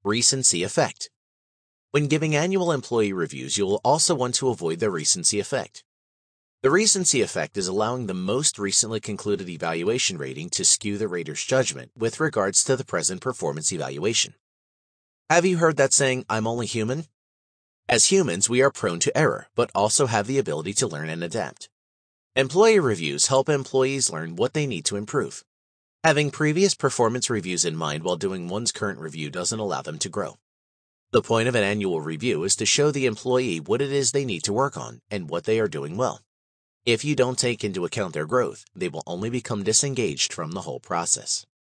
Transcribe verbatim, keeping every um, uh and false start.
Recency effect. When giving annual employee reviews, you will also want to avoid the recency effect. The recency effect is allowing the most recently concluded evaluation rating to skew the rater's judgment with regards to the present performance evaluation. Have you heard that saying, "I'm only human"? As humans, we are prone to error, but also have the ability to learn and adapt. Employee reviews help employees learn what they need to improve. Having previous performance reviews in mind while doing one's current review doesn't allow them to grow. The point of an annual review is to show the employee what it is they need to work on and what they are doing well. If you don't take into account their growth, they will only become disengaged from the whole process.